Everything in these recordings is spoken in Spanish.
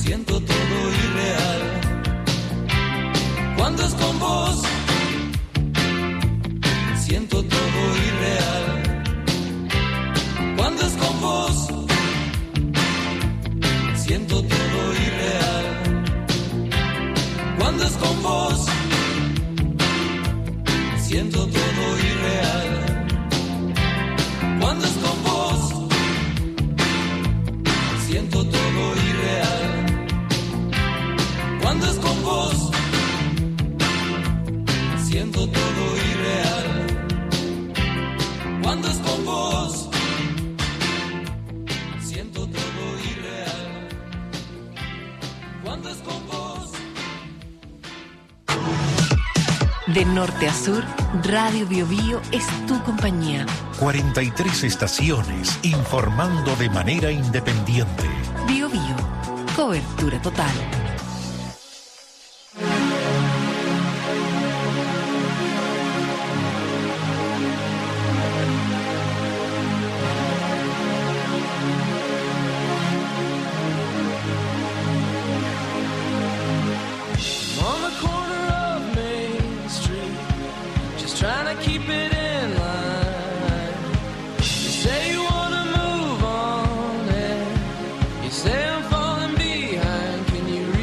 siento todo irreal. Cuando es con vos, siento todo irreal. Cuando es con vos, siento todo irreal. Cuando es con vos, siento todo irreal. Cuando es con vos, siento todo irreal. Cuando es con vos, siento todo irreal. Cuando es con vos, siento todo irreal. Cuando es con vos. De norte a sur, Radio Bio Bio es tu compañía. 43 estaciones informando de manera independiente. Bio Bio, cobertura total. Say I'm falling behind, can you read?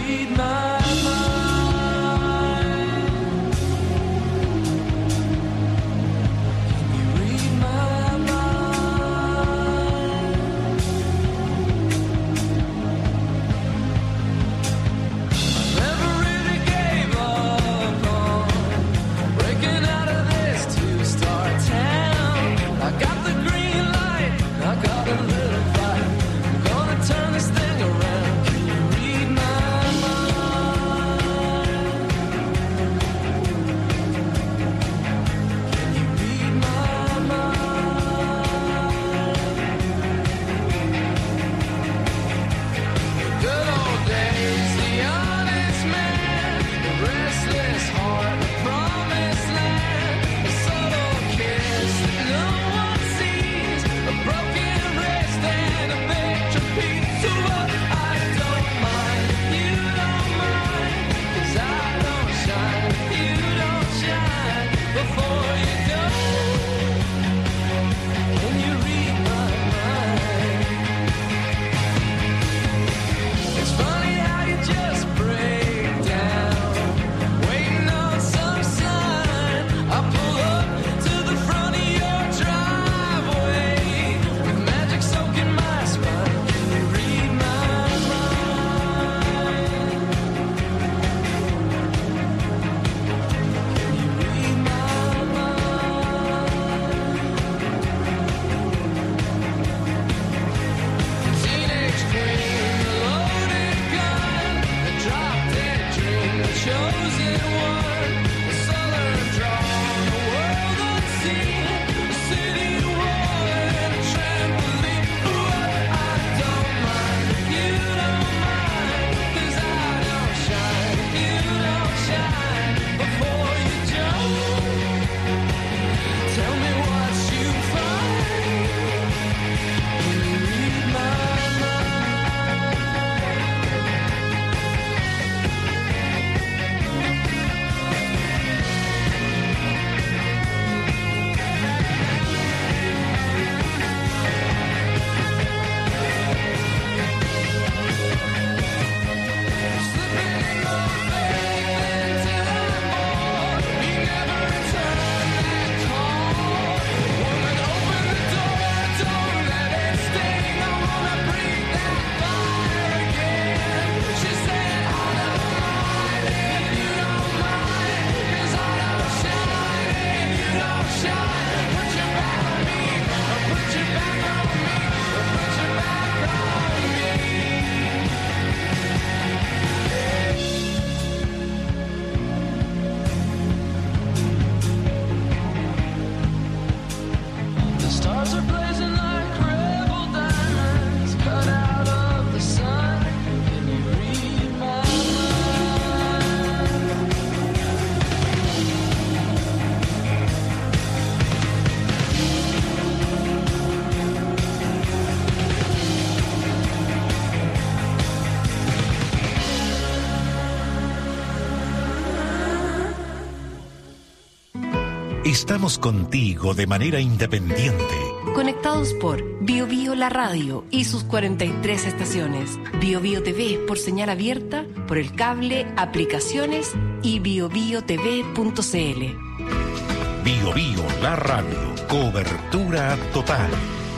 Estamos contigo de manera independiente. Conectados por Bio Bio La Radio y sus 43 estaciones. Bio Bio TV por señal abierta, por el cable, aplicaciones y biobiotv.cl. Bio Bio La Radio. Cobertura total.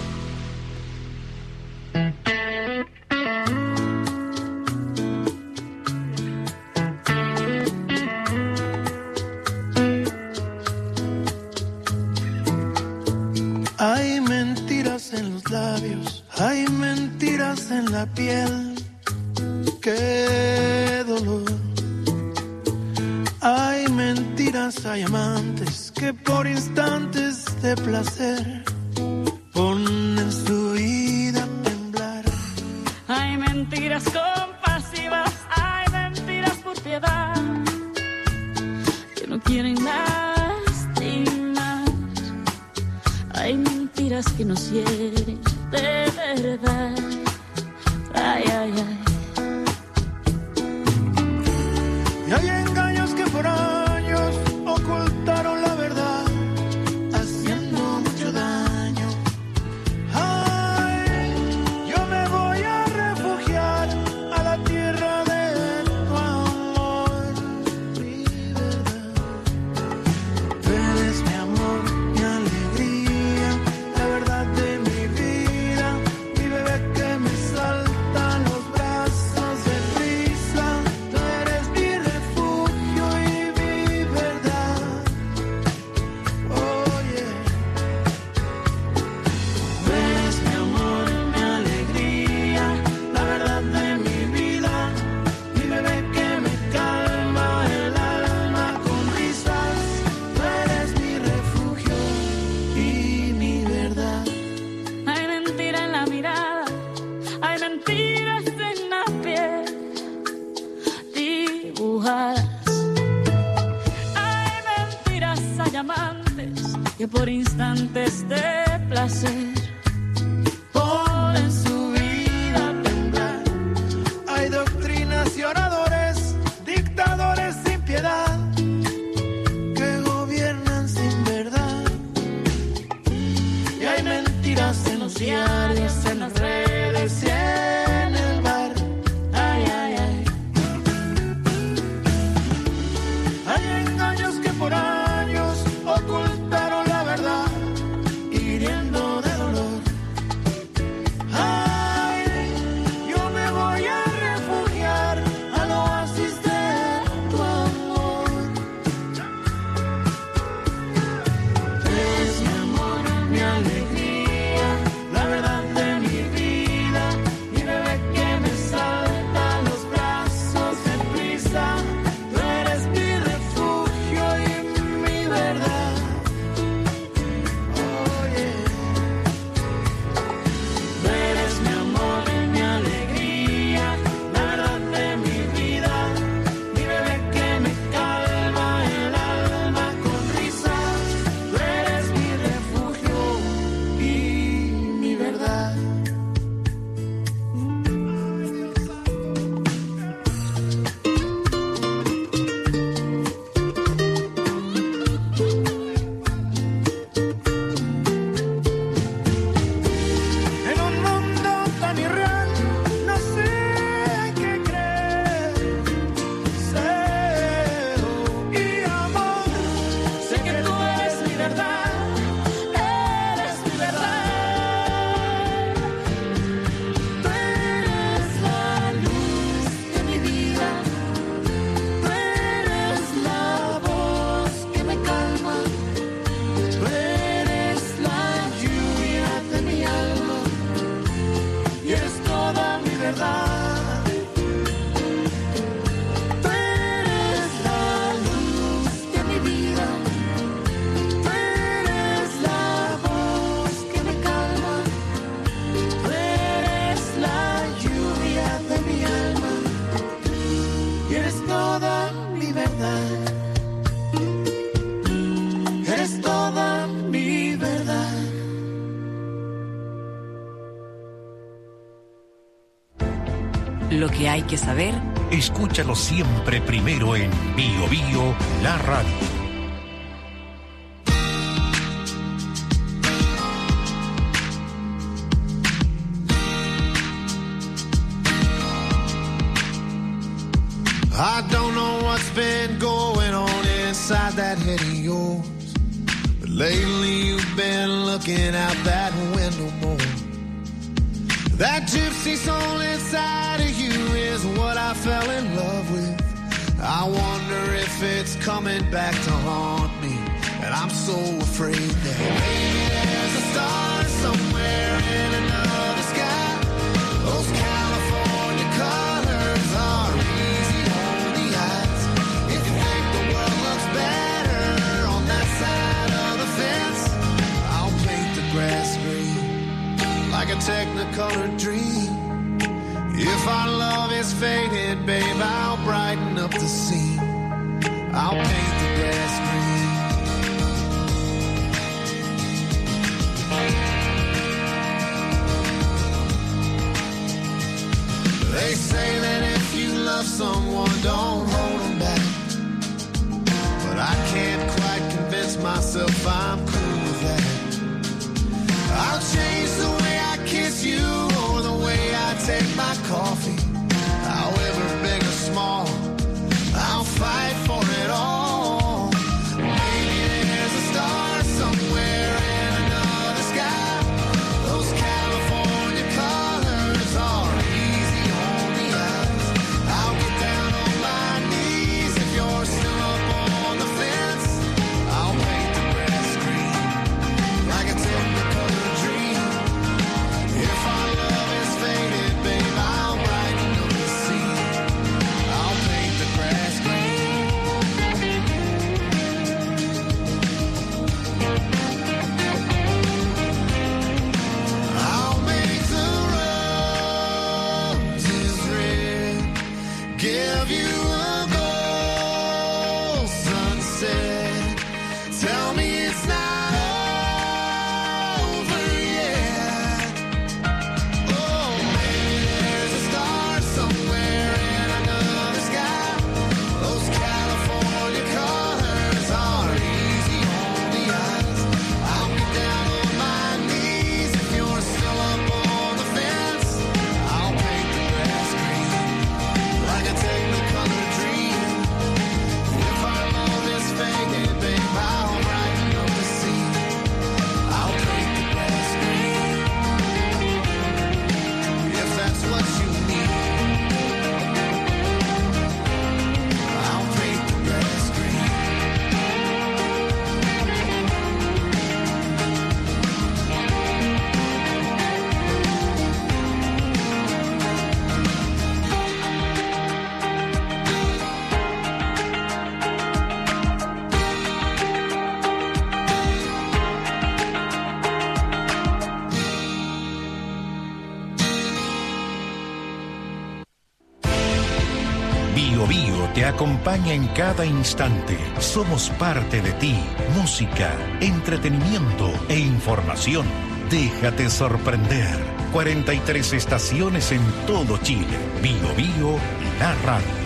Hay mentiras en los labios, hay mentiras en la piel, qué dolor. Hay mentiras, hay amantes que por instantes de placer ponen su vida a temblar. Hay mentiras compasivas, hay mentiras por piedad, que no quieren lastimar. Hay mentiras que nos hieren de verdad. Ay, ay, ay. Y hay engaños que por años ocultaron la verdad, haciendo mucho daño. Ay, yo me voy a refugiar a la tierra de tu amor, mi verdad. Tú eres mi amor, mi alegría, la verdad de mi vida, mi bebé que me salta a los brazos de prisa. Tú eres mi refugio y mi verdad. Oye, tú eres mi amor, mi alegría, la verdad de mi vida, mi bebé que me calma el alma con risas. Tú eres mi refugio y mi verdad. Hay mentira en la mirada, hay mentiras en la piel, dibujadas. Hay mentiras, hay amantes que por instantes de placer Ponen su vida a temblar. Hay doctrinas y oradores, dictadores sin piedad, que gobiernan sin verdad. Y hay mentiras en los diarios, en las redes y en el bar. Ay, ay, ay. Hay engaños que por años ocultaron la verdad, hiriendo de dolor. Ay, yo me voy a refugiar al oasis de tu amor. Es mi amor, mi alegría, la verdad de mi vida, mi bebé que me salta a los brazos de prisa. Tú eres mi refugio y mi verdad. Oye, tú eres mi amor, mi alegría, la verdad de mi vida, mi bebé que me calma el alma con risas. Tú eres mi refugio y mi verdad. En un mundo tan irreal, no sé en qué creer. Celo y amor, sé que tú eres mi verdad, eres mi verdad. Tú eres la luz de mi vida, tú eres la voz que me calma, tú eres la lluvia de mi alma y eres toda mi verdad. Tú eres la luz de mi vida, tú eres la voz que me calma, tú eres la lluvia de mi alma y eres toda mi verdad. Eres toda mi verdad. Lo que hay que saber. Escúchalo siempre primero en Bio Bio La Radio. I don't know what's been going on inside that head of yours, but lately you've been looking out that window more. That gypsy soul inside of you is what I fell in love with. I wonder if it's coming back to haunt me, and I'm so afraid that maybe there's a star somewhere in another sky. Those California colors are easy on the eyes. If you think the world looks better on that side of the fence, I'll paint the grass green like a Technicolor dream. If our love is faded, babe, I'll brighten up the scene. I'll paint the grass green. They say that if you love someone, don't hold them back. But I can't quite convince myself I'm cool with that. I'll change the way I kiss you or the way I take my coffee. However big or small, I'll fight for it all. Maybe there's a star somewhere in another sky. Those California colors are easy on the eyes. I'll get down on my knees if you're still up on the fence. I'll paint the grass green like a Technicolor dream. If our love is faded, babe, I'll brighten up the scene. I'll paint the grass green. I'll make the roses red, give you a gold sunset. Tell me it's not over yet. Oh, maybe there's a star somewhere in another sky. Those California colors are easy on the eyes. I'll get down on my knees if you're still up on the fence. I'll paint the grass green like a Technicolor dream. If our love is faded, babe, I'll brighten up the scene. I'll paint the grass green. If that's what you need, I'll paint the grass green. Bio Bio te acompaña en cada instante. Somos parte de ti. Música, entretenimiento e información. Déjate sorprender. 43 estaciones en todo Chile. Bio Bio, la radio.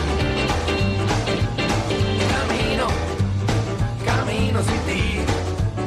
Camino sin ti,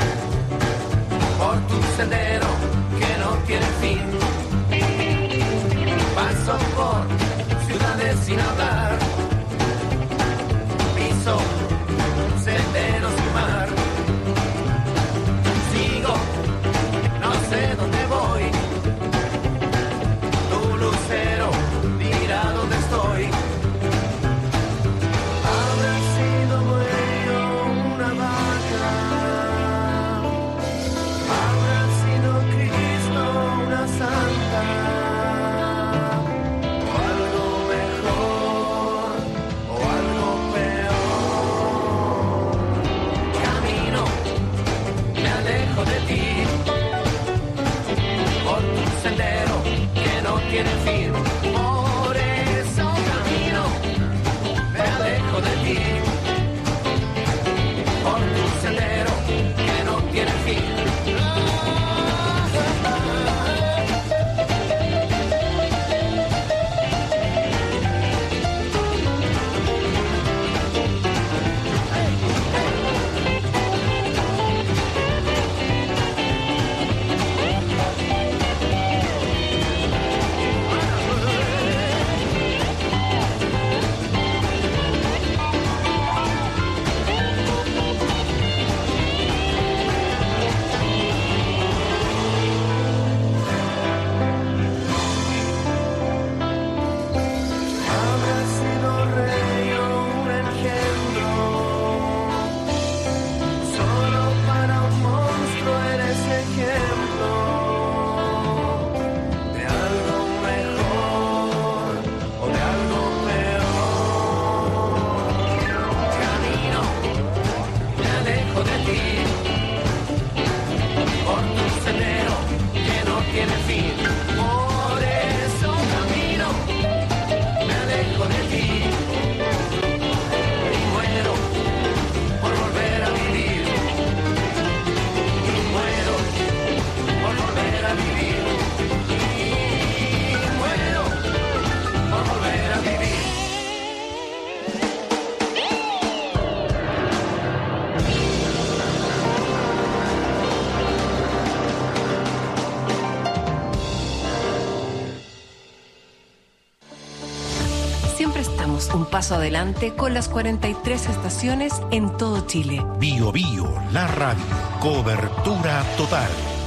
estamos un paso adelante con las 43 estaciones en todo Chile. Bio Bio, la radio. Cobertura total.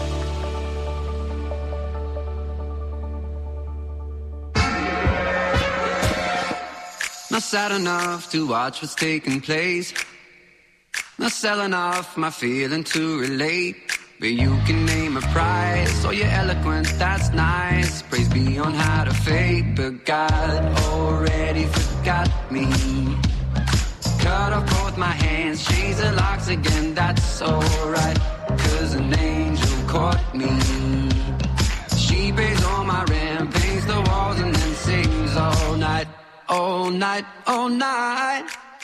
Not sad enough to watch what's taking place. Not selling off my feeling to relate. But you can name a price. Oh, you're eloquent, that's nice. Praise be on how to fate. But God already forgot me. Cut off both my hands, change the locks again, that's alright. Cause an angel caught me. She pays all my rent, paints the walls and then sings all night. All night, all night.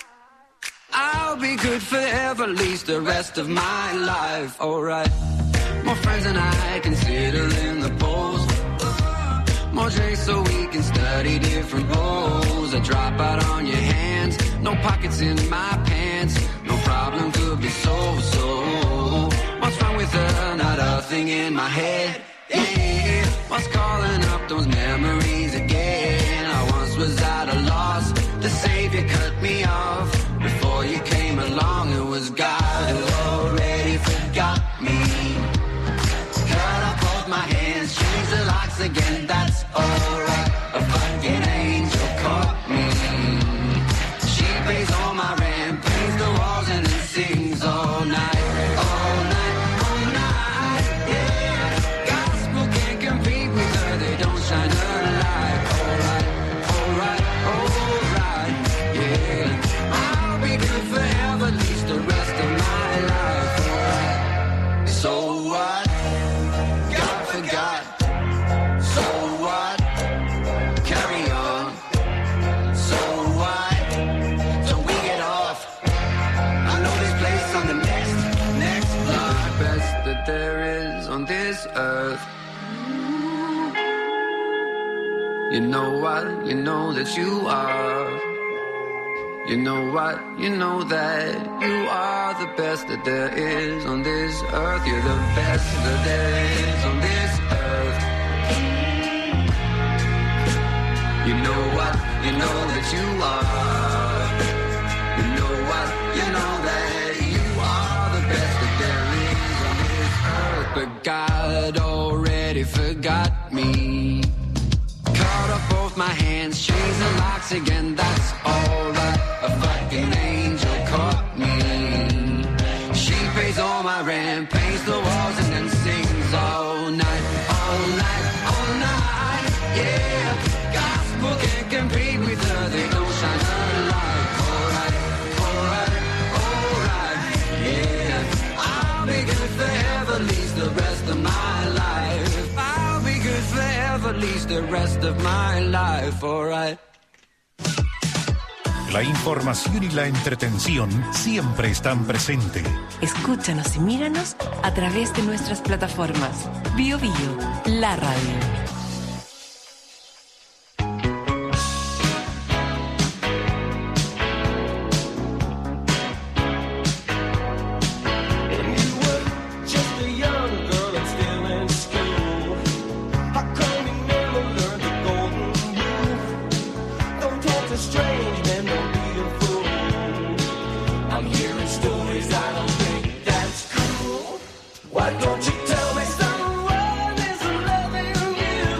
I'll be good forever, at least the rest of my life. Alright. More friends than I consider in the polls. More drinks so we can study different roles. A drop out on your hands, no pockets in my pants. No problem could be solved, so what's wrong with her? Not a thing in my head. Yeah, what's calling up those memories again? I once was at a loss. The Savior cut me off. Before you came along, it was God who already forgot me. Cut off both my hands, change the locks again, that's alright. A fucking angel caught me. She pays all my rent, paints the walls and then sings all night. All night, all night, yeah. Gospel can't compete with her, they don't shine her light. Alright, alright, alright, yeah. I'll be good forever, at least the rest of my life. Alright. So what? God forgot. So what? Carry on. So what? Don't we get off? I know this place on the next block. Best that there is on this earth. You know what? You know that you are. You know what? You know that you are the best that there is on this earth. You're the best that there is on this earth. You know what? You know that you are. You know what? You know that you are the best that there is on this earth. But God already forgot me. Cut off both my hands, change the locks again, that's alright. A fucking angel caught me. She pays all my rent, paints the walls and then sings all night. All night, all night, yeah. Gospel can't compete with her, they don't shine her light. Alright, alright, alright, yeah. I'll be good forever, at least the rest of my life. I'll be good forever, at least the rest of my life, alright. La información y la entretención siempre están presentes. Escúchanos y míranos a través de nuestras plataformas. Bio Bio, la radio. Why don't you tell me someone is loving you?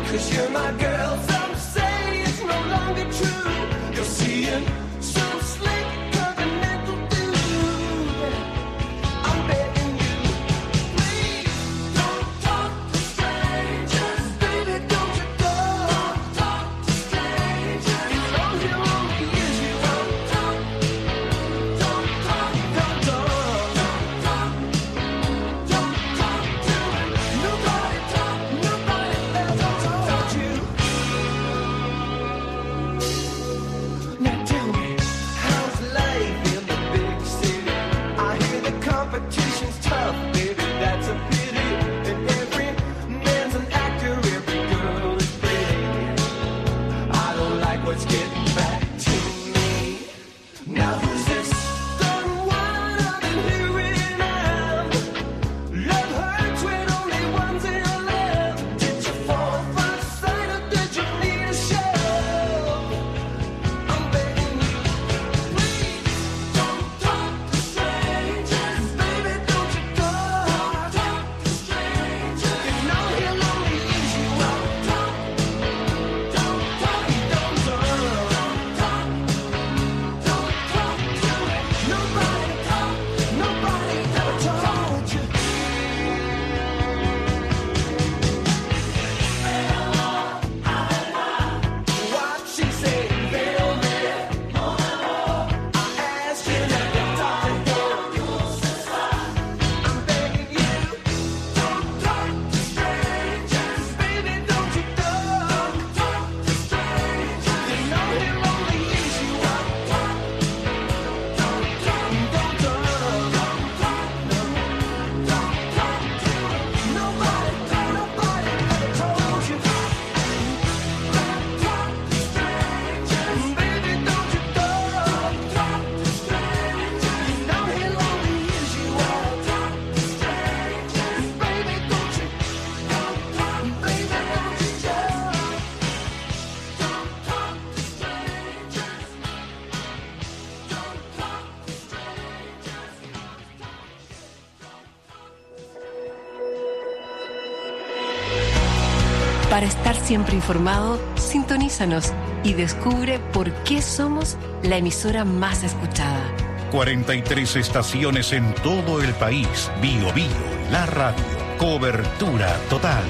Para estar siempre informado, sintonízanos y descubre por qué somos la emisora más escuchada. 43 estaciones en todo el país. Bio Bio, la radio. Cobertura total.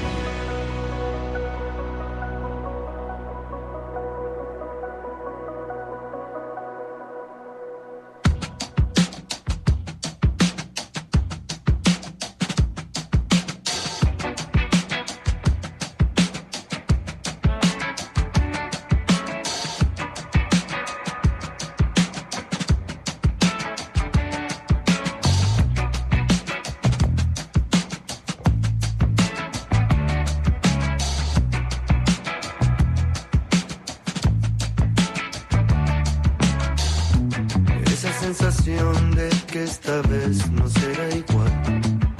De que esta vez no será igual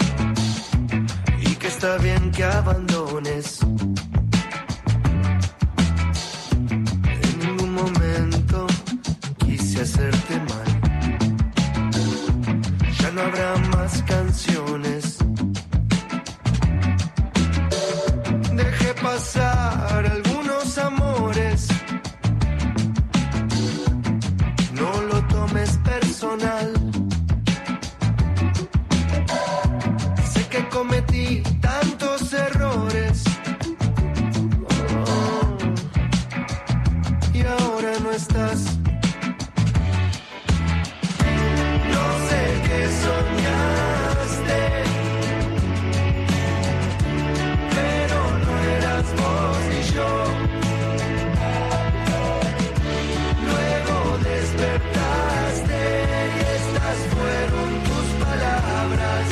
y que está bien que abandones. En ningún momento quise hacerte mal. Ya no habrá más canciones. Dejé pasar algunos amores. No lo tomes personal. Sé que cometí tantos errores. Oh, y ahora no estás. No sé qué soñaste, pero no eras vos ni yo. Luego despertaste y estas fueron tus palabras.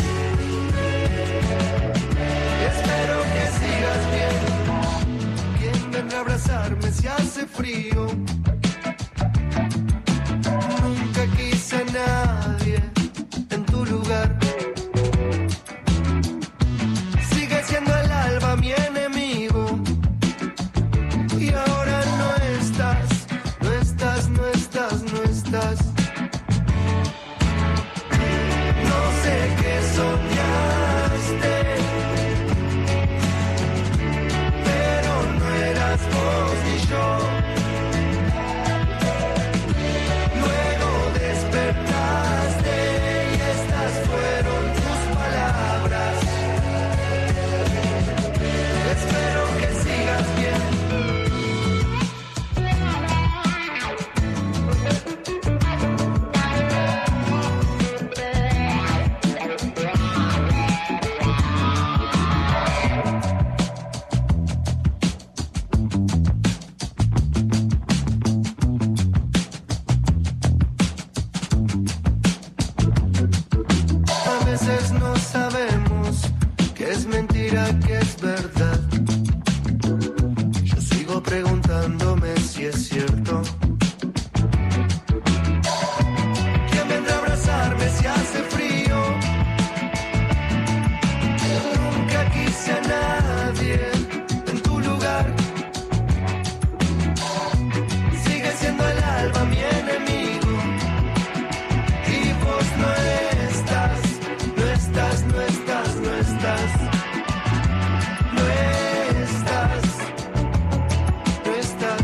Espero que sigas bien. ¿Quién vendrá a abrazarme si hace frío? Nunca quise a nadie en tu lugar. Sigue siendo el alba mi enemigo. Y ahora no estás, no estás, no estás, no estás. No sé qué soñaste, pero no eras vos ni yo. Luego despertaste y estas fueron tus palabras. Espero que sigas bien. A veces no sabemos qué es mentira, qué es verdad. Yo sigo preguntándome si es cierto. ¿Quién vendrá a abrazarme si hace frío? Nunca quise a nadie en tu lugar. Sigue siendo el alba mi enemigo. Y vos no estás, no estás, no estás, no estás. No estás, no estás,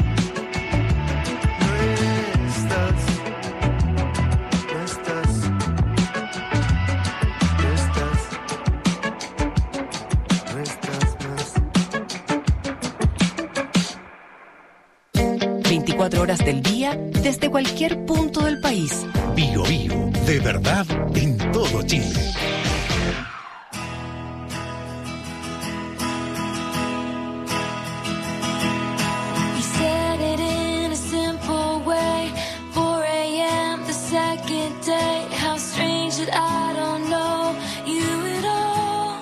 no estás, no estás, no estás, no estás más. 24 horas del día desde cualquier punto del país. Bio Bio, de verdad en todo Chile. You said it in a simple way. 4 a.m. the second day. How strange that I don't know you at all.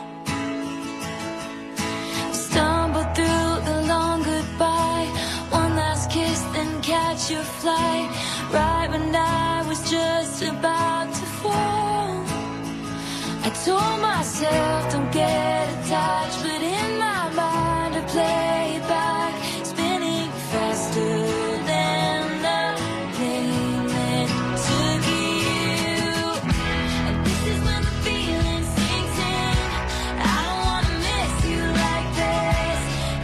Stumble through the long goodbye. One last kiss, then catch your flight. Right when I was just about to fall. I told myself don't get attached, but in my mind I play it back, spinning faster than the pavement took you. And this is when the feeling sinks in. I don't wanna miss you like this.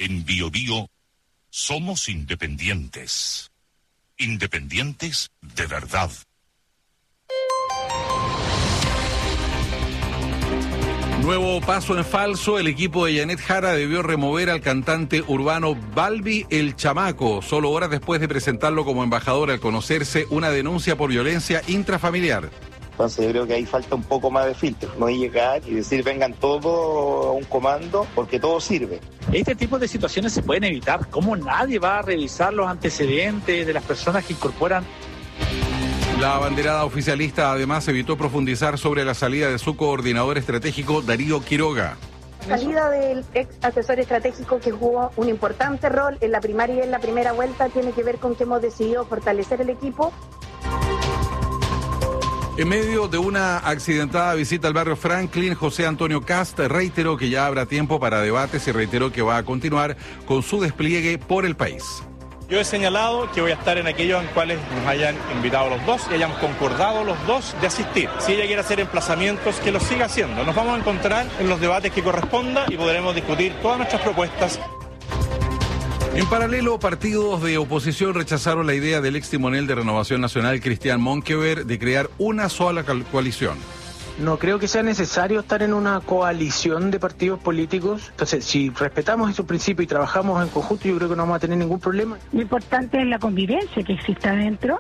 En BioBio somos independientes. Independientes de verdad. Nuevo paso en falso, el equipo de Janet Jara debió remover al cantante urbano Balbi el Chamaco, solo horas después de presentarlo como embajador al conocerse una denuncia por violencia intrafamiliar. Entonces yo creo que ahí falta un poco más de filtro, no llegar y decir vengan todos a un comando porque todo sirve. Este tipo de situaciones se pueden evitar. ¿Cómo nadie va a revisar los antecedentes de las personas que incorporan? La abanderada oficialista además evitó profundizar sobre la salida de su coordinador estratégico Darío Quiroga. La salida del ex asesor estratégico que jugó un importante rol en la primaria y en la primera vuelta tiene que ver con que hemos decidido fortalecer el equipo. En medio de una accidentada visita al barrio Franklin, José Antonio Kast reiteró que ya habrá tiempo para debates y reiteró que va a continuar con su despliegue por el país. Yo he señalado que voy a estar en aquellos en cuales nos hayan invitado los dos y hayan concordado los dos de asistir. Si ella quiere hacer emplazamientos, que lo siga haciendo. Nos vamos a encontrar en los debates que corresponda y podremos discutir todas nuestras propuestas. En paralelo, partidos de oposición rechazaron la idea del ex timonel de Renovación Nacional, Cristian Monkever, de crear una sola coalición. No creo que sea necesario estar en una coalición de partidos políticos. Entonces, si respetamos esos principios y trabajamos en conjunto, yo creo que no vamos a tener ningún problema. Lo importante es la convivencia que exista adentro.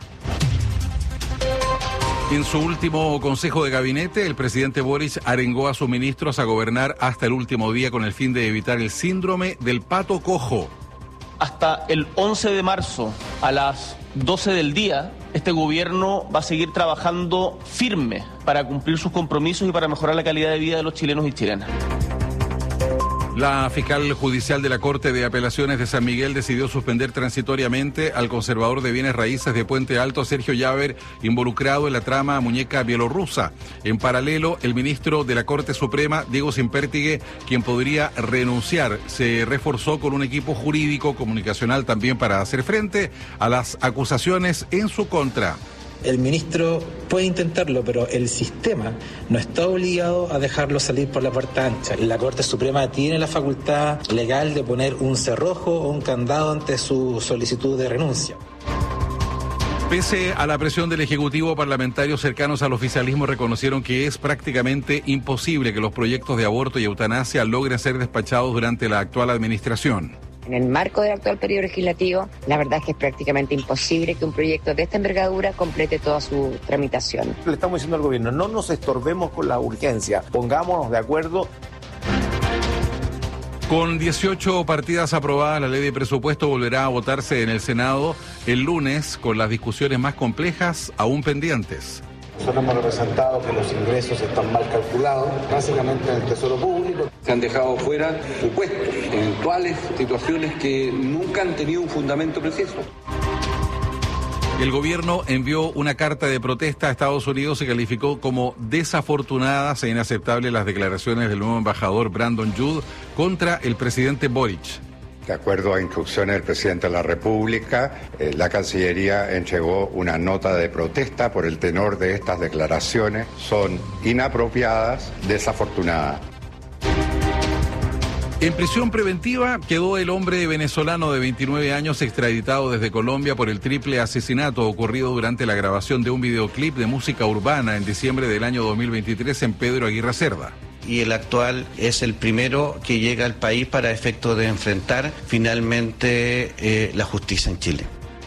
En su último consejo de gabinete, el presidente Boric arengó a sus ministros a gobernar hasta el último día con el fin de evitar el síndrome del pato cojo. Hasta el 11 de marzo a las 12 del día, este gobierno va a seguir trabajando firme para cumplir sus compromisos y para mejorar la calidad de vida de los chilenos y chilenas. La fiscal judicial de la Corte de Apelaciones de San Miguel decidió suspender transitoriamente al conservador de bienes raíces de Puente Alto, Sergio Llaver, involucrado en la trama muñeca bielorrusa. En paralelo, el ministro de la Corte Suprema, Diego Sempértigue, quien podría renunciar, se reforzó con un equipo jurídico comunicacional también para hacer frente a las acusaciones en su contra. El ministro puede intentarlo, pero el sistema no está obligado a dejarlo salir por la puerta ancha. La Corte Suprema tiene la facultad legal de poner un cerrojo o un candado ante su solicitud de renuncia. Pese a la presión del Ejecutivo, parlamentarios cercanos al oficialismo reconocieron que es prácticamente imposible que los proyectos de aborto y eutanasia logren ser despachados durante la actual administración. En el marco del actual periodo legislativo, la verdad es que es prácticamente imposible que un proyecto de esta envergadura complete toda su tramitación. Le estamos diciendo al gobierno, no nos estorbemos con la urgencia, pongámonos de acuerdo. Con 18 partidas aprobadas, la ley de presupuesto volverá a votarse en el Senado el lunes, con las discusiones más complejas aún pendientes. Nosotros hemos representado que los ingresos están mal calculados, básicamente en el Tesoro Público. Se han dejado fuera supuestos, eventuales situaciones que nunca han tenido un fundamento preciso. El gobierno envió una carta de protesta a Estados Unidos y calificó como desafortunadas e inaceptables las declaraciones del nuevo embajador Brandon Judd contra el presidente Boric. De acuerdo a instrucciones del presidente de la República, la Cancillería entregó una nota de protesta por el tenor de estas declaraciones. Son inapropiadas, desafortunadas. En prisión preventiva quedó el hombre venezolano de 29 años extraditado desde Colombia por el triple asesinato ocurrido durante la grabación de un videoclip de música urbana en diciembre del año 2023 en Pedro Aguirre Cerda. Y el actual es el primero que llega al país para efecto de enfrentar finalmente la justicia en Chile.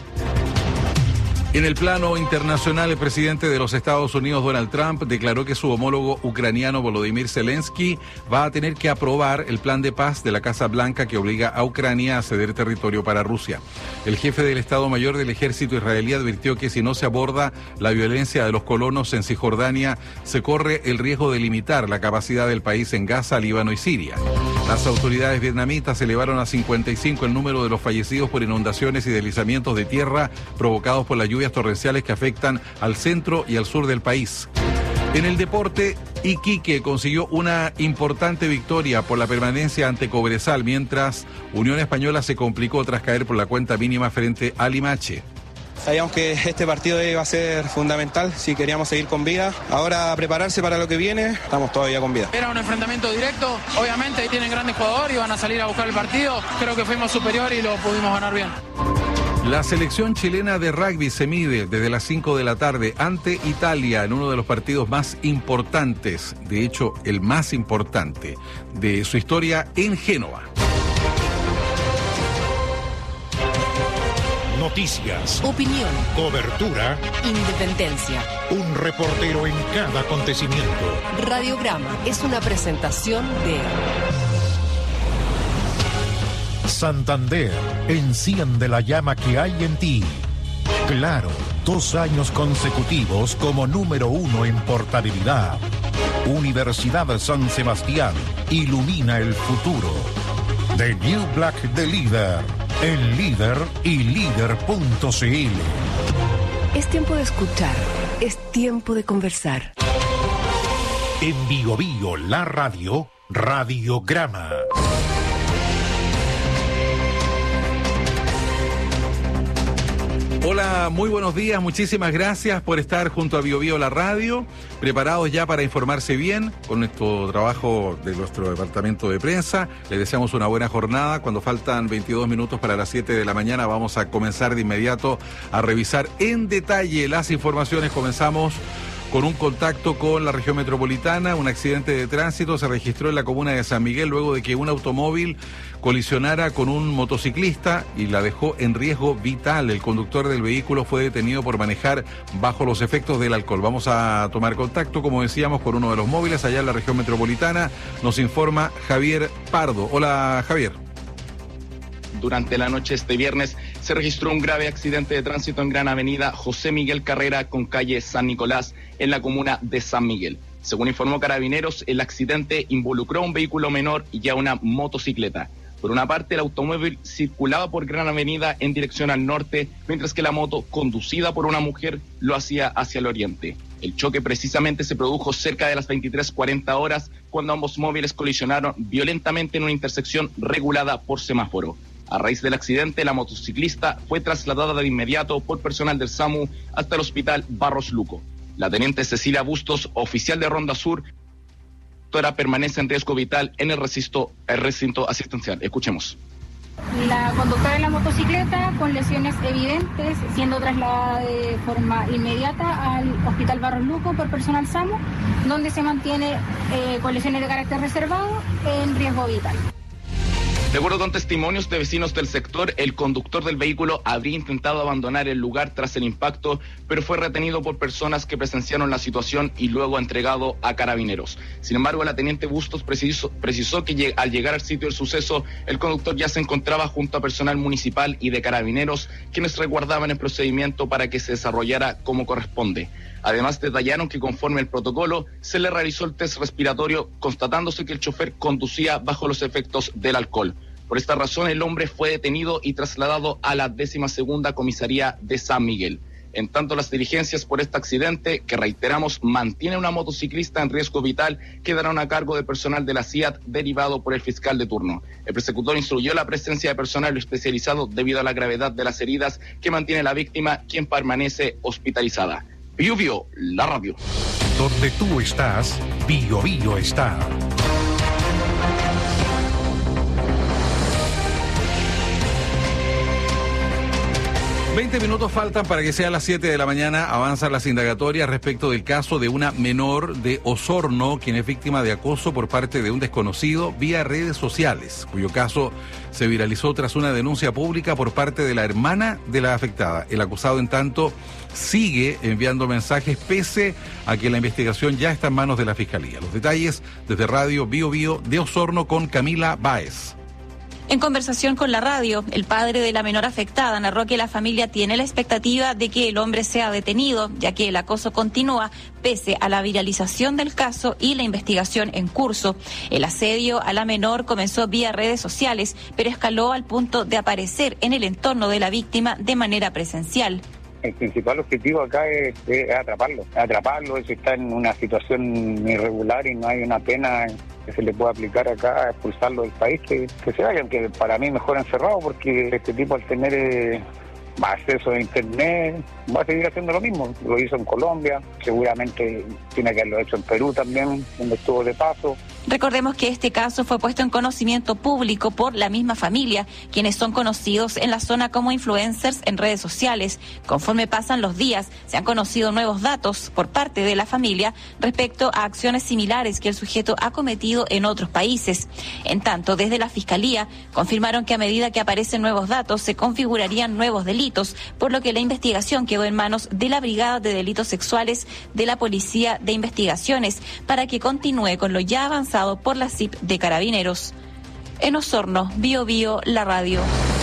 En el plano internacional, el presidente de los Estados Unidos, Donald Trump, declaró que su homólogo ucraniano, Volodymyr Zelensky, va a tener que aprobar el plan de paz de la Casa Blanca que obliga a Ucrania a ceder territorio para Rusia. El jefe del Estado Mayor del Ejército israelí advirtió que si no se aborda la violencia de los colonos en Cisjordania, se corre el riesgo de limitar la capacidad del país en Gaza, Líbano y Siria. Las autoridades vietnamitas elevaron a 55 el número de los fallecidos por inundaciones y deslizamientos de tierra provocados por las lluvias torrenciales que afectan al centro y al sur del país. En el deporte, Iquique consiguió una importante victoria por la permanencia ante Cobresal, mientras Unión Española se complicó tras caer por la cuenta mínima frente a Limache. Sabíamos que este partido iba a ser fundamental si queríamos seguir con vida. Ahora a prepararse para lo que viene, estamos todavía con vida. Era un enfrentamiento directo, obviamente tienen grandes jugadores y van a salir a buscar el partido. Creo que fuimos superior y lo pudimos ganar bien. La selección chilena de rugby se mide desde las 5 de la tarde ante Italia en uno de los partidos más importantes, de hecho el más importante de su historia en Génova. Noticias, opinión, cobertura, independencia. Un reportero en cada acontecimiento. Radiograma es una presentación de Santander, enciende la llama que hay en ti. Claro, 2 años consecutivos como número 1 en portabilidad. Universidad San Sebastián, ilumina el futuro. The New Black de Líder, en Líder y Líder.cl. Es tiempo de escuchar, es tiempo de conversar. En Bio Bio, la radio, Radiograma. Hola, muy buenos días, muchísimas gracias por estar junto a Bio Bio la radio, preparados ya para informarse bien con nuestro trabajo de nuestro departamento de prensa. Les deseamos una buena jornada. Cuando faltan 22 minutos para las 7 de la mañana vamos a comenzar de inmediato a revisar en detalle las informaciones. Comenzamos con un contacto con la región metropolitana. Un accidente de tránsito se registró en la comuna de San Miguel luego de que un automóvil colisionara con un motociclista y la dejó en riesgo vital. El conductor del vehículo fue detenido por manejar bajo los efectos del alcohol. Vamos a tomar contacto, como decíamos, con uno de los móviles allá en la región metropolitana. Nos informa Javier Pardo. Hola, Javier. Durante la noche este viernes se registró un grave accidente de tránsito en Gran Avenida José Miguel Carrera con calle San Nicolás en la comuna de San Miguel. Según informó Carabineros, el accidente involucró a un vehículo menor y a una motocicleta. Por una parte, el automóvil circulaba por Gran Avenida en dirección al norte, mientras que la moto, conducida por una mujer, lo hacía hacia el oriente. El choque precisamente se produjo cerca de las 23:40 horas, cuando ambos móviles colisionaron violentamente en una intersección regulada por semáforo. A raíz del accidente, la motociclista fue trasladada de inmediato por personal del SAMU hasta el hospital Barros Luco. La teniente Cecilia Bustos, oficial de Ronda Sur, permanece en riesgo vital en el recinto asistencial. Escuchemos. La conductora de la motocicleta con lesiones evidentes, siendo trasladada de forma inmediata al hospital Barros Luco por personal SAMU, donde se mantiene con lesiones de carácter reservado en riesgo vital. De acuerdo con testimonios de vecinos del sector, el conductor del vehículo habría intentado abandonar el lugar tras el impacto, pero fue retenido por personas que presenciaron la situación y luego entregado a Carabineros. Sin embargo, la teniente Bustos precisó que al llegar al sitio del suceso, el conductor ya se encontraba junto a personal municipal y de Carabineros, quienes resguardaban el procedimiento para que se desarrollara como corresponde. Además, detallaron que conforme el protocolo, se le realizó el test respiratorio, constatándose que el chofer conducía bajo los efectos del alcohol. Por esta razón, el hombre fue detenido y trasladado a la 12ª comisaría de San Miguel. En tanto, las diligencias por este accidente, que reiteramos, mantiene una motociclista en riesgo vital, quedarán a cargo del personal de la CIAT derivado por el fiscal de turno. El persecutor instruyó la presencia de personal especializado debido a la gravedad de las heridas que mantiene la víctima, quien permanece hospitalizada. Bio Bio, la radio. Donde tú estás, Bio Bio está. Veinte minutos faltan para que sea las 7 de la mañana. Avanzan las indagatorias respecto del caso de una menor de Osorno, quien es víctima de acoso por parte de un desconocido vía redes sociales, cuyo caso se viralizó tras una denuncia pública por parte de la hermana de la afectada. El acusado, en tanto, sigue enviando mensajes pese a que la investigación ya está en manos de la Fiscalía. Los detalles desde Radio Bio Bio de Osorno con Camila Báez. En conversación con la radio, el padre de la menor afectada narró que la familia tiene la expectativa de que el hombre sea detenido, ya que el acoso continúa pese a la viralización del caso y la investigación en curso. El asedio a la menor comenzó vía redes sociales, pero escaló al punto de aparecer en el entorno de la víctima de manera presencial. El principal objetivo acá es atraparlo, si está en una situación irregular y no hay una pena que se le pueda aplicar acá, expulsarlo del país, que se vaya, aunque para mí mejor encerrado, porque este tipo al tener acceso a internet, va a seguir haciendo lo mismo. Lo hizo en Colombia, seguramente tiene que haberlo hecho en Perú también, donde estuvo de paso. Recordemos que este caso fue puesto en conocimiento público por la misma familia, quienes son conocidos en la zona como influencers en redes sociales. Conforme pasan los días, se han conocido nuevos datos por parte de la familia respecto a acciones similares que el sujeto ha cometido en otros países. En tanto, desde la Fiscalía confirmaron que a medida que aparecen nuevos datos se configurarían nuevos delitos, por lo que la investigación quedó en manos de la Brigada de Delitos Sexuales de la Policía de Investigaciones para que continúe con lo ya avanzado por la CIP de Carabineros. En Osorno, Bío Bío, la radio.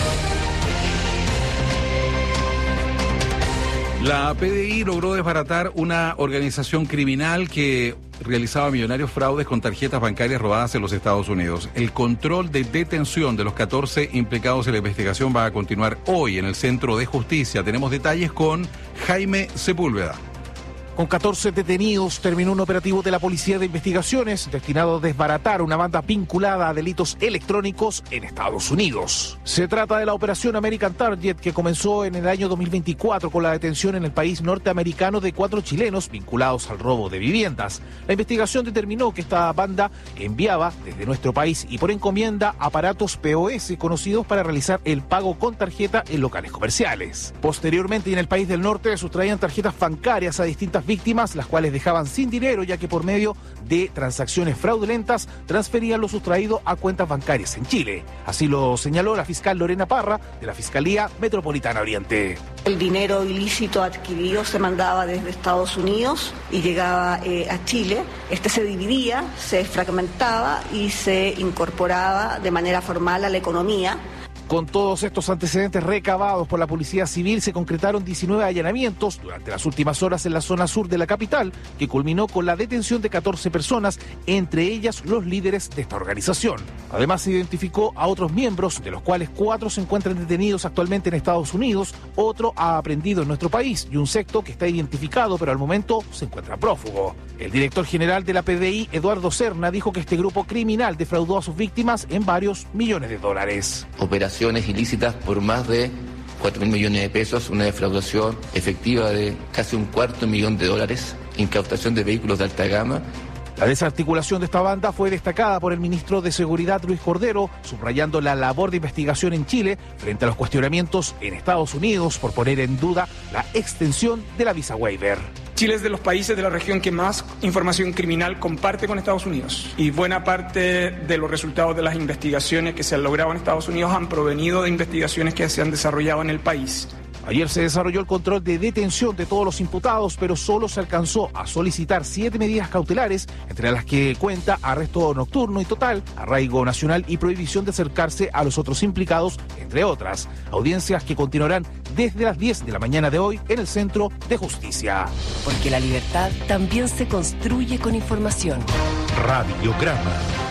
La PDI logró desbaratar una organización criminal que realizaba millonarios fraudes con tarjetas bancarias robadas en los Estados Unidos. El control de detención de los 14 implicados en la investigación va a continuar hoy en el Centro de Justicia. Tenemos detalles con Jaime Sepúlveda. Con 14 detenidos terminó un operativo de la Policía de Investigaciones destinado a desbaratar una banda vinculada a delitos electrónicos en Estados Unidos. Se trata de la operación American Target, que comenzó en el año 2024 con la detención en el país norteamericano de 4 chilenos vinculados al robo de viviendas. La investigación determinó que esta banda enviaba desde nuestro país y por encomienda aparatos POS conocidos para realizar el pago con tarjeta en locales comerciales. Posteriormente, y en el país del norte, sustraían tarjetas bancarias a distintas víctimas, las cuales dejaban sin dinero, ya que por medio de transacciones fraudulentas transferían lo sustraído a cuentas bancarias en Chile. Así lo señaló la fiscal Lorena Parra de la Fiscalía Metropolitana Oriente. El dinero ilícito adquirido se mandaba desde Estados Unidos y llegaba a Chile. Este se dividía, se fragmentaba y se incorporaba de manera formal a la economía. Con todos estos antecedentes recabados por la Policía Civil, se concretaron 19 allanamientos durante las últimas horas en la zona sur de la capital, que culminó con la detención de 14 personas, entre ellas los líderes de esta organización. Además, se identificó a otros miembros, de los cuales 4 se encuentran detenidos actualmente en Estados Unidos, otro ha aprendido en nuestro país y un sexto que está identificado, pero al momento se encuentra prófugo. El director general de la PDI, Eduardo Serna, dijo que este grupo criminal defraudó a sus víctimas en varios millones de dólares. Operaciones ilícitas por más de 4.000 millones de pesos, una defraudación efectiva de casi $250,000, incautación de vehículos de alta gama. La desarticulación de esta banda fue destacada por el ministro de Seguridad, Luis Cordero, subrayando la labor de investigación en Chile frente a los cuestionamientos en Estados Unidos por poner en duda la extensión de la visa waiver. Chile es de los países de la región que más información criminal comparte con Estados Unidos, y buena parte de los resultados de las investigaciones que se han logrado en Estados Unidos han provenido de investigaciones que se han desarrollado en el país. Ayer se desarrolló el control de detención de todos los imputados, pero solo se alcanzó a solicitar 7 medidas cautelares, entre las que cuenta arresto nocturno y total, arraigo nacional y prohibición de acercarse a los otros implicados, entre otras. Audiencias que continuarán desde las 10 de la mañana de hoy en el Centro de Justicia. Porque la libertad también se construye con información. Radiograma.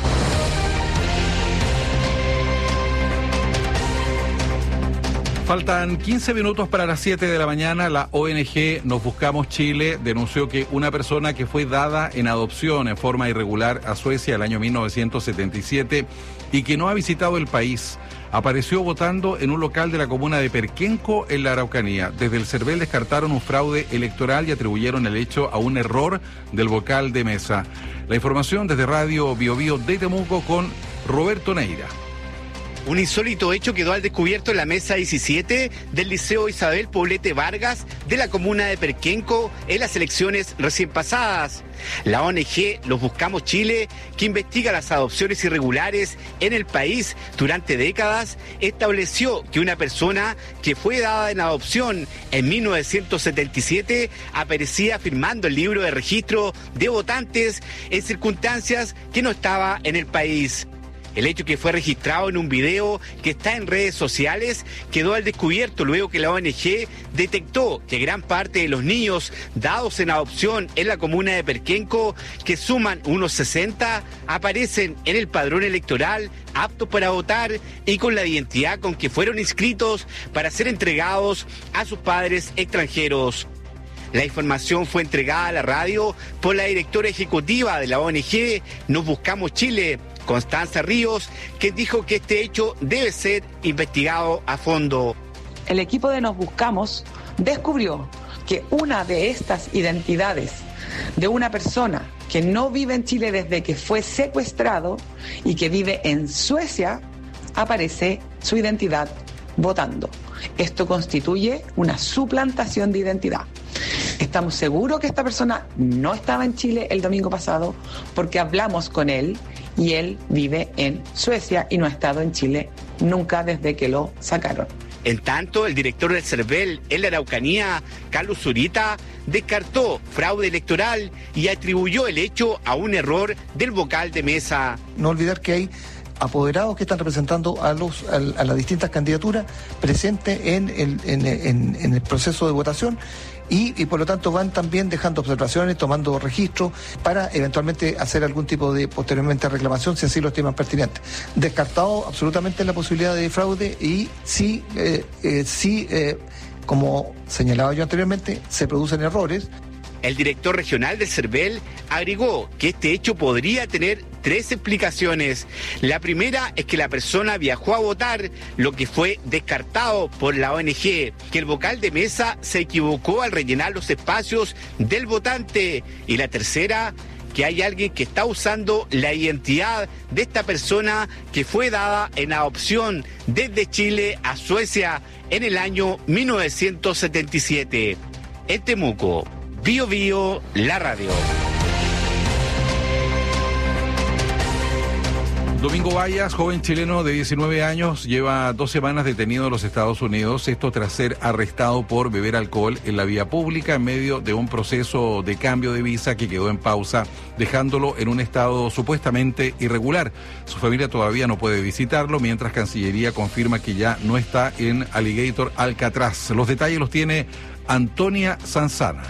Faltan 15 minutos para las 7 de la mañana. La ONG Nos Buscamos Chile denunció que una persona que fue dada en adopción en forma irregular a Suecia el año 1977 y que no ha visitado el país, apareció votando en un local de la comuna de Perquenco, en la Araucanía. Desde el CERVEL descartaron un fraude electoral y atribuyeron el hecho a un error del vocal de mesa. La información desde Radio Bío Bío de Temuco con Roberto Neira. Un insólito hecho quedó al descubierto en la mesa 17 del Liceo Isabel Poblete Vargas de la comuna de Perquenco en las elecciones recién pasadas. La ONG Los Buscamos Chile, que investiga las adopciones irregulares en el país durante décadas, estableció que una persona que fue dada en adopción en 1977 aparecía firmando el libro de registro de votantes en circunstancias que no estaba en el país. El hecho, que fue registrado en un video que está en redes sociales, quedó al descubierto luego que la ONG detectó que gran parte de los niños dados en adopción en la comuna de Perquenco, que suman unos 60, aparecen en el padrón electoral aptos para votar y con la identidad con que fueron inscritos para ser entregados a sus padres extranjeros. La información fue entregada a la radio por la directora ejecutiva de la ONG Nos Buscamos Chile, Constanza Ríos, que dijo que este hecho debe ser investigado a fondo. el equipo de Nos Buscamos descubrió que una de estas identidades de una persona que no vive en Chile desde que fue secuestrado y que vive en Suecia, aparece su identidad votando. Esto constituye una suplantación de identidad. Estamos seguros que esta persona no estaba en Chile el domingo pasado porque hablamos con él y él vive en Suecia y no ha estado en Chile nunca desde que lo sacaron. En tanto, el director del CERVEL en la Araucanía, Carlos Zurita, descartó fraude electoral y atribuyó el hecho a un error del vocal de mesa. No olvidar que hay apoderados que están representando a las distintas candidaturas presentes en el proceso de votación y por lo tanto van también dejando observaciones, tomando registros para eventualmente hacer algún tipo de posteriormente reclamación si así lo estiman pertinente. Descartado absolutamente la posibilidad de fraude y sí, como señalaba yo anteriormente, se producen errores. El director regional del CERVEL agregó que este hecho podría tener 3 explicaciones. La primera es que la persona viajó a votar, lo que fue descartado por la ONG, que el vocal de mesa se equivocó al rellenar los espacios del votante. Y la tercera, que hay alguien que está usando la identidad de esta persona que fue dada en adopción desde Chile a Suecia en el año 1977. En Temuco, Bío Bío, la radio. Domingo Vallas, joven chileno de 19 años, lleva 2 semanas detenido en los Estados Unidos, esto tras ser arrestado por beber alcohol en la vía pública en medio de un proceso de cambio de visa que quedó en pausa, dejándolo en un estado supuestamente irregular. Su familia todavía no puede visitarlo, mientras Cancillería confirma que ya no está en Alligator Alcatraz. Los detalles los tiene Antonia Sanzana.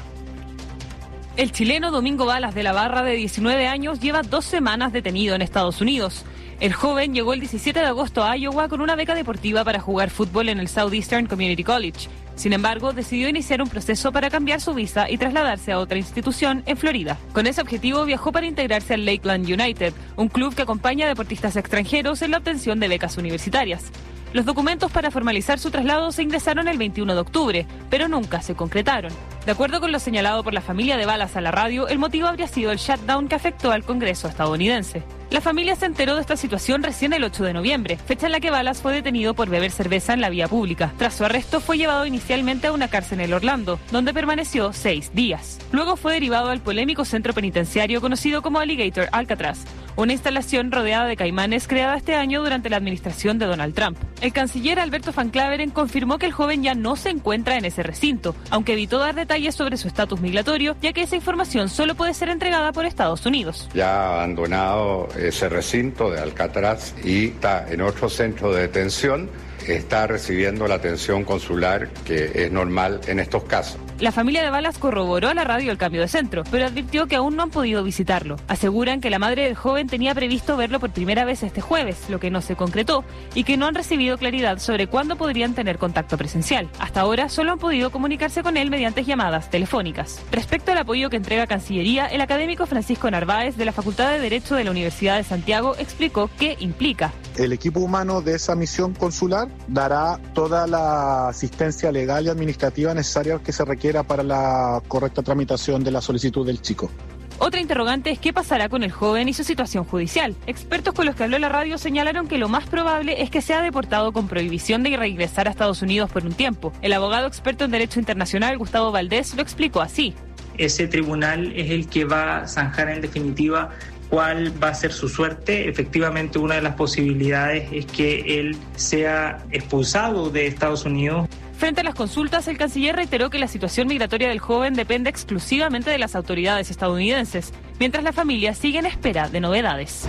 El chileno Domingo Balas de la Barra, de 19 años, lleva 2 semanas detenido en Estados Unidos. El joven llegó el 17 de agosto a Iowa con una beca deportiva para jugar fútbol en el Southeastern Community College. Sin embargo, decidió iniciar un proceso para cambiar su visa y trasladarse a otra institución en Florida. Con ese objetivo viajó para integrarse al Lakeland United, un club que acompaña a deportistas extranjeros en la obtención de becas universitarias. Los documentos para formalizar su traslado se ingresaron el 21 de octubre, pero nunca se concretaron. De acuerdo con lo señalado por la familia de Balas a la radio, el motivo habría sido el shutdown que afectó al Congreso estadounidense. La familia se enteró de esta situación recién el 8 de noviembre, fecha en la que Balas fue detenido por beber cerveza en la vía pública. Tras su arresto fue llevado inicialmente a una cárcel en Orlando, donde permaneció 6 días. Luego fue derivado al polémico centro penitenciario conocido como Alligator Alcatraz, una instalación rodeada de caimanes creada este año durante la administración de Donald Trump. El canciller Alberto Van Claveren confirmó que el joven ya no se encuentra en ese recinto, aunque evitó dar detalles sobre su estatus migratorio, ya que esa información solo puede ser entregada por Estados Unidos. Ya ha abandonado ese recinto de Alcatraz y está en otro centro de detención. Está recibiendo la atención consular que es normal en estos casos. La familia de Balas corroboró a la radio el cambio de centro, pero advirtió que aún no han podido visitarlo. Aseguran que la madre del joven tenía previsto verlo por primera vez este jueves, lo que no se concretó, y que no han recibido claridad sobre cuándo podrían tener contacto presencial. Hasta ahora solo han podido comunicarse con él mediante llamadas telefónicas. Respecto al apoyo que entrega Cancillería, el académico Francisco Narváez, de la Facultad de Derecho de la Universidad de Santiago, explicó qué implica. El equipo humano de esa misión consular dará toda la asistencia legal y administrativa necesaria que se requiera para la correcta tramitación de la solicitud del chico. Otra interrogante es qué pasará con el joven y su situación judicial. Expertos con los que habló la radio señalaron que lo más probable es que sea deportado con prohibición de regresar a Estados Unidos por un tiempo. El abogado experto en Derecho Internacional, Gustavo Valdés, lo explicó así. Ese tribunal es el que va a zanjar en definitiva cuál va a ser su suerte. Efectivamente, una de las posibilidades es que él sea expulsado de Estados Unidos. Frente a las consultas, el canciller reiteró que la situación migratoria del joven depende exclusivamente de las autoridades estadounidenses, mientras la familia sigue en espera de novedades.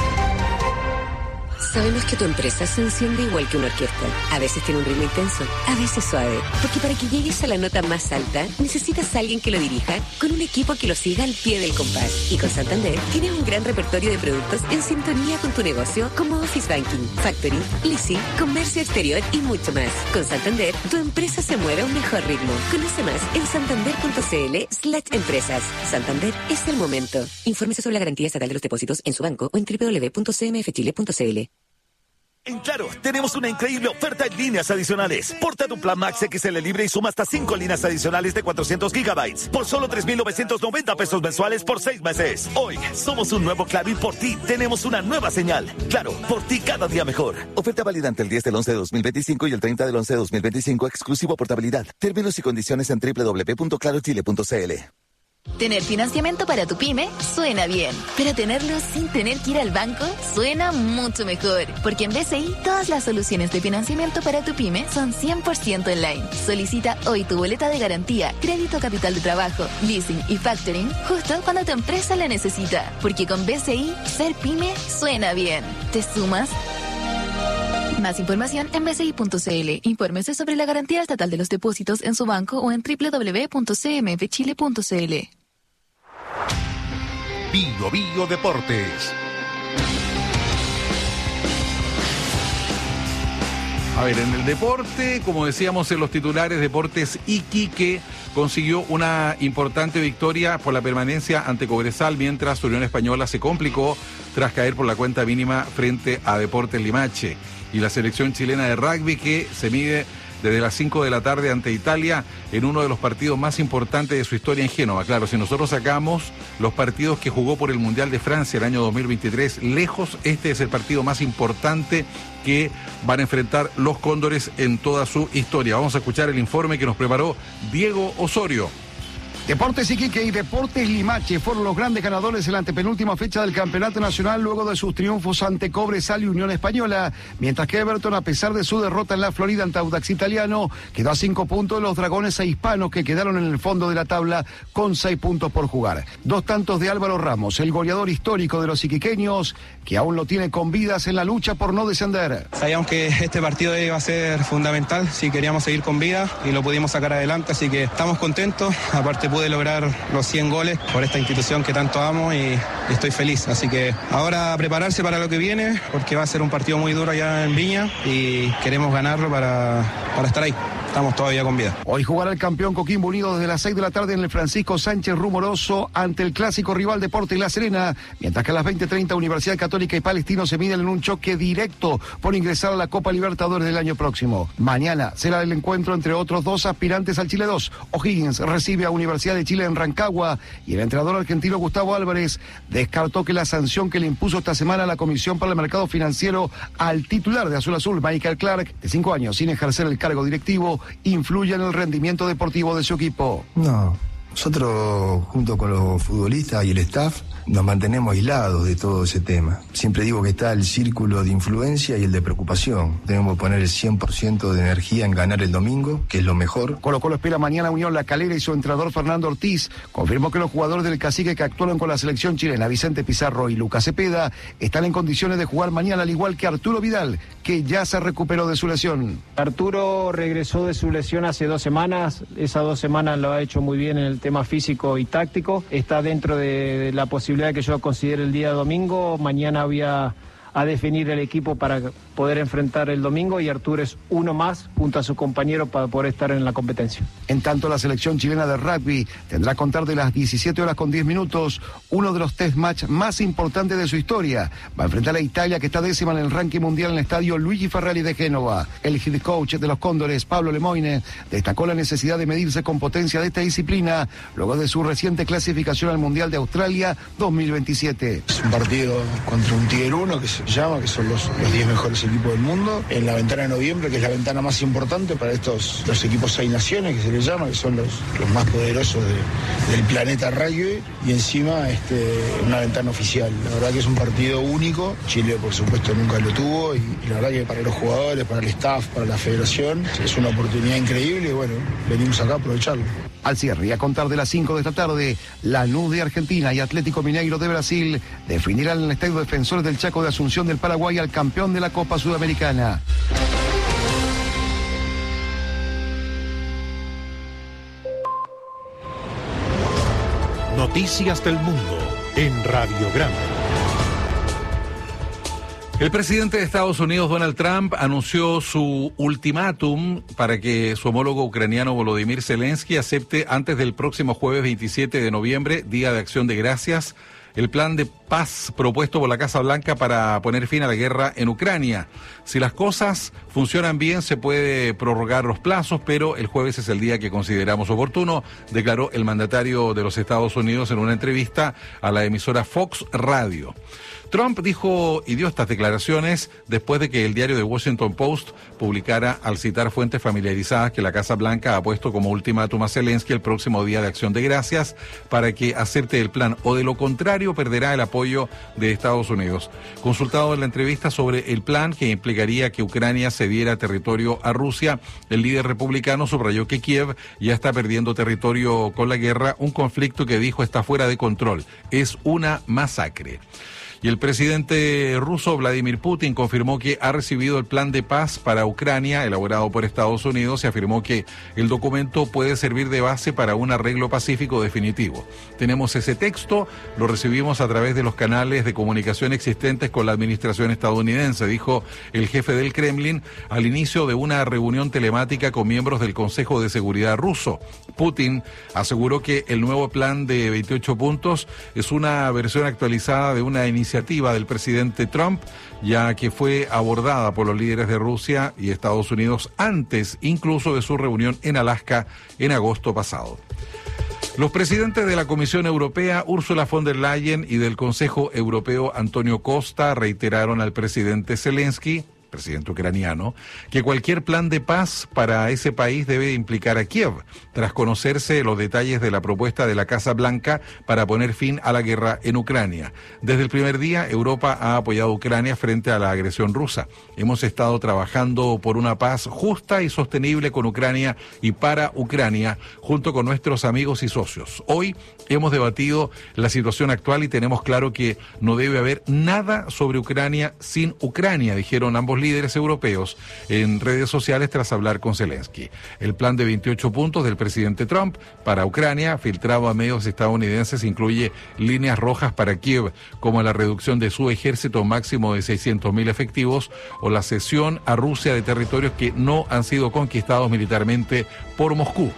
Sabemos que tu empresa se enciende igual que una orquesta. A veces tiene un ritmo intenso, a veces suave. Porque para que llegues a la nota más alta, necesitas a alguien que lo dirija con un equipo que lo siga al pie del compás. Y con Santander tienes un gran repertorio de productos en sintonía con tu negocio, como Office Banking, Factoring, Leasing, Comercio Exterior y mucho más. Con Santander, tu empresa se mueve a un mejor ritmo. Conoce más en santander.cl/empresas. Santander es el momento. Infórmese sobre la garantía estatal de los depósitos en su banco o en www.cmfchile.cl. En Claro, tenemos una increíble oferta en líneas adicionales. Porta tu plan Max XL Libre y suma hasta 5 líneas adicionales de 400 gigabytes por solo 3,990 pesos mensuales por 6 meses. Hoy, somos un nuevo Claro y por ti tenemos una nueva señal. Claro, por ti cada día mejor. Oferta válida entre el 10 del 11 de 2025 y el 30 del 11 de 2025, exclusivo portabilidad. Términos y condiciones en www.clarochile.cl. Tener financiamiento para tu pyme suena bien, pero tenerlo sin tener que ir al banco suena mucho mejor, porque en BCI todas las soluciones de financiamiento para tu pyme son 100% online. Solicita hoy tu boleta de garantía, crédito capital de trabajo, leasing y factoring justo cuando tu empresa la necesita, porque con BCI ser pyme suena bien. ¿Te sumas? Más información en bci.cl. Infórmese sobre la garantía estatal de los depósitos en su banco o en www.cmfchile.cl. Bio Bio Deportes. A ver, en el deporte, como decíamos en los titulares, Deportes Iquique consiguió una importante victoria por la permanencia ante Cobresal, mientras Unión Española se complicó tras caer por la cuenta mínima frente a Deportes Limache. Y la selección chilena de rugby, que se mide desde las 5 de la tarde ante Italia en uno de los partidos más importantes de su historia en Génova. Claro, si nosotros sacamos los partidos que jugó por el Mundial de Francia el año 2023, lejos, este es el partido más importante que van a enfrentar los Cóndores en toda su historia. Vamos a escuchar el informe que nos preparó Diego Osorio. Deportes Iquique y Deportes Limache fueron los grandes ganadores en la antepenúltima fecha del Campeonato Nacional luego de sus triunfos ante Cobresal y Unión Española, mientras que Everton, a pesar de su derrota en la Florida ante Audax Italiano, quedó a 5 puntos de los dragones hispanos, que quedaron en el fondo de la tabla con 6 puntos por jugar. 2 tantos de Álvaro Ramos, el goleador histórico de los iquiqueños, que aún lo tiene con vidas en la lucha por no descender. Sabíamos que este partido iba a ser fundamental si queríamos seguir con vida y lo pudimos sacar adelante, así que estamos contentos. Aparte pude lograr los 100 goles por esta institución que tanto amo y estoy feliz. Así que ahora a prepararse para lo que viene, porque va a ser un partido muy duro allá en Viña y queremos ganarlo para estar ahí. Estamos todavía con vida. Hoy jugará el campeón Coquimbo Unido desde las 6 de la tarde en el Francisco Sánchez Rumoroso ante el clásico rival Deportes La Serena, mientras que a las 20:30 Universidad Católica y Palestino se miden en un choque directo por ingresar a la Copa Libertadores del año próximo. Mañana será el encuentro entre otros 2 aspirantes al Chile 2. O'Higgins recibe a Universidad de Chile en Rancagua y el entrenador argentino Gustavo Álvarez descartó que la sanción que le impuso esta semana la Comisión para el Mercado Financiero al titular de Azul Azul, Michael Clark, de 5 años sin ejercer el cargo directivo, influye en el rendimiento deportivo de su equipo. No, nosotros junto con los futbolistas y el staff nos mantenemos aislados de todo ese tema. Siempre digo que está el círculo de influencia y el de preocupación. Tenemos que poner el 100% de energía en ganar el domingo, que es lo mejor. Colo-Colo espera mañana Unión La Calera y su entrenador Fernando Ortiz confirmó que los jugadores del Cacique que actuaron con la selección chilena, Vicente Pizarro y Lucas Cepeda, están en condiciones de jugar mañana, al igual que Arturo Vidal, que ya se recuperó de su lesión. Arturo regresó de su lesión hace 2 semanas. Esas 2 semanas lo ha hecho muy bien en el tema físico y táctico. Está dentro de la posibilidad que yo considero el día domingo. Mañana voy a definir el equipo para poder enfrentar el domingo y Arturo es uno más junto a su compañero para poder estar en la competencia. En tanto, la selección chilena de rugby tendrá a contar de las 17:10 uno de los test match más importantes de su historia. Va a enfrentar a Italia, que está 10ª en el ranking mundial en el estadio Luigi Ferrari de Génova. El head coach de los Cóndores, Pablo Lemoine, destacó la necesidad de medirse con potencia de esta disciplina luego de su reciente clasificación al Mundial de Australia 2027. Es un partido contra un Tier 1 que se llama, que son los 10 mejores equipos del mundo, en la ventana de noviembre, que es la ventana más importante para los equipos 6 naciones, que se les llama, que son los más poderosos del planeta rugby, y encima una ventana oficial. La verdad que es un partido único. Chile, por supuesto, nunca lo tuvo, y la verdad que para los jugadores, para el staff, para la federación, es una oportunidad increíble y bueno, venimos acá a aprovecharlo. Al cierre y a contar de las 5 de esta tarde, Lanús de Argentina y Atlético Mineiro de Brasil definirán en el Estadio Defensores del Chaco de Asunción del Paraguay al campeón de la Copa Sudamericana. Noticias del Mundo en Radiograma. El presidente de Estados Unidos, Donald Trump, anunció su ultimátum para que su homólogo ucraniano Volodymyr Zelensky acepte antes del próximo jueves 27 de noviembre, Día de Acción de Gracias, el plan de paz propuesto por la Casa Blanca para poner fin a la guerra en Ucrania. Si las cosas funcionan bien, se puede prorrogar los plazos, pero el jueves es el día que consideramos oportuno, declaró el mandatario de los Estados Unidos en una entrevista a la emisora Fox Radio. Trump dijo y dio estas declaraciones después de que el diario The Washington Post publicara, al citar fuentes familiarizadas, que la Casa Blanca ha puesto como ultimátum a Zelensky el próximo Día de Acción de Gracias para que acepte el plan, o de lo contrario perderá el apoyo de Estados Unidos. Consultado en la entrevista sobre el plan que implicaría que Ucrania cediera territorio a Rusia, el líder republicano subrayó que Kiev ya está perdiendo territorio con la guerra, un conflicto que dijo está fuera de control, es una masacre. Y el presidente ruso Vladimir Putin confirmó que ha recibido el plan de paz para Ucrania elaborado por Estados Unidos y afirmó que el documento puede servir de base para un arreglo pacífico definitivo. Tenemos ese texto, lo recibimos a través de los canales de comunicación existentes con la administración estadounidense, dijo el jefe del Kremlin al inicio de una reunión telemática con miembros del Consejo de Seguridad ruso. Putin aseguró que el nuevo plan de 28 puntos es una versión actualizada de una iniciativa del presidente Trump, ya que fue abordada por los líderes de Rusia y Estados Unidos antes incluso de su reunión en Alaska en agosto pasado. Los presidentes de la Comisión Europea, Ursula von der Leyen, y del Consejo Europeo, Antonio Costa, reiteraron al presidente Zelensky, presidente ucraniano, que cualquier plan de paz para ese país debe implicar a Kiev, tras conocerse los detalles de la propuesta de la Casa Blanca para poner fin a la guerra en Ucrania. Desde el primer día, Europa ha apoyado a Ucrania frente a la agresión rusa. Hemos estado trabajando por una paz justa y sostenible con Ucrania y para Ucrania, junto con nuestros amigos y socios. Hoy hemos debatido la situación actual y tenemos claro que no debe haber nada sobre Ucrania sin Ucrania, dijeron ambos líderes europeos en redes sociales tras hablar con Zelensky. El plan de 28 puntos del presidente Trump para Ucrania, filtrado a medios estadounidenses, incluye líneas rojas para Kiev, como la reducción de su ejército máximo de 600.000 efectivos o la cesión a Rusia de territorios que no han sido conquistados militarmente por Moscú.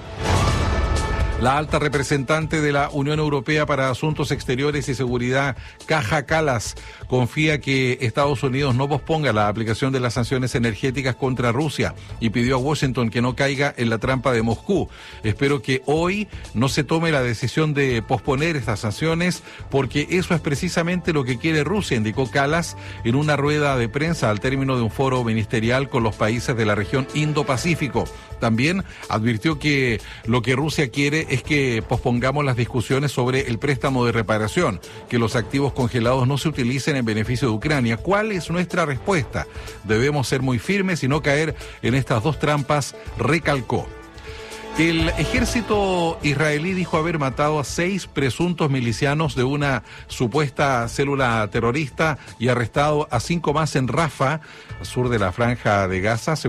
La alta representante de la Unión Europea para Asuntos Exteriores y Seguridad, Kaja Kallas, confía que Estados Unidos no posponga la aplicación de las sanciones energéticas contra Rusia y pidió a Washington que no caiga en la trampa de Moscú. Espero que hoy no se tome la decisión de posponer estas sanciones porque eso es precisamente lo que quiere Rusia, indicó Kallas en una rueda de prensa al término de un foro ministerial con los países de la región Indo-Pacífico. También advirtió que lo que Rusia quiere es que pospongamos las discusiones sobre el préstamo de reparación, que los activos congelados no se utilicen en beneficio de Ucrania. ¿Cuál es nuestra respuesta? Debemos ser muy firmes y no caer en estas dos trampas, recalcó. El ejército israelí dijo haber matado a 6 presuntos milicianos de una supuesta célula terrorista y arrestado a 5 más en Rafah, sur de la Franja de Gaza.